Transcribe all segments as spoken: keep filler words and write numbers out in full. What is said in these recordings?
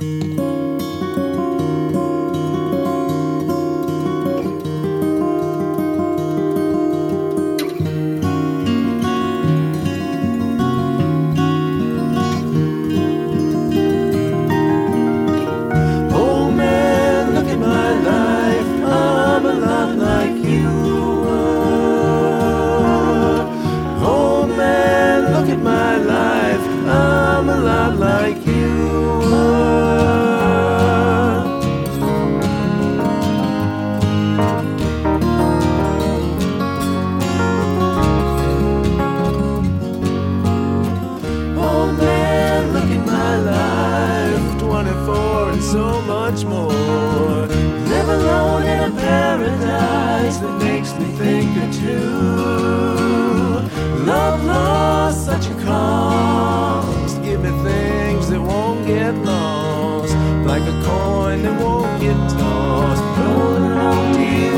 So much more. Live alone in a paradise that makes me think of two. Love lost, such a cost. Give me things that won't get lost, like a coin that won't get tossed. Rolling on to you.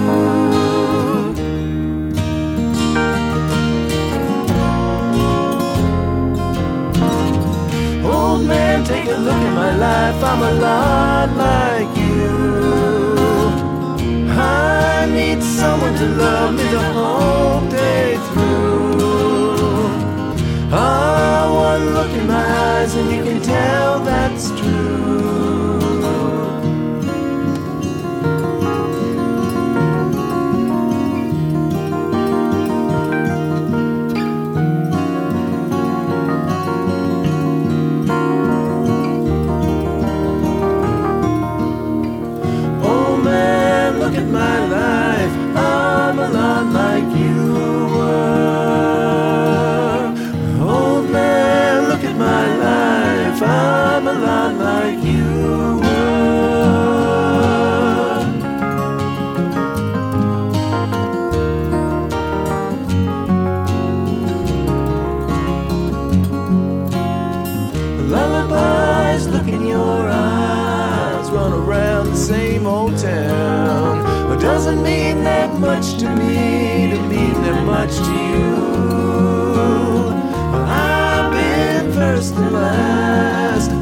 Old man, take a look at my life. I'm a lot like you. I need someone to love me the whole day through. Ah, one look in my eyes and you can tell that's true. Look at my life, I'm a lot like you were. Old man, look at my life, I'm a lot like you were. Lullabies, look in your eyes, run around the same old town. Doesn't mean that much to me, to mean that much to you. I've been first and last.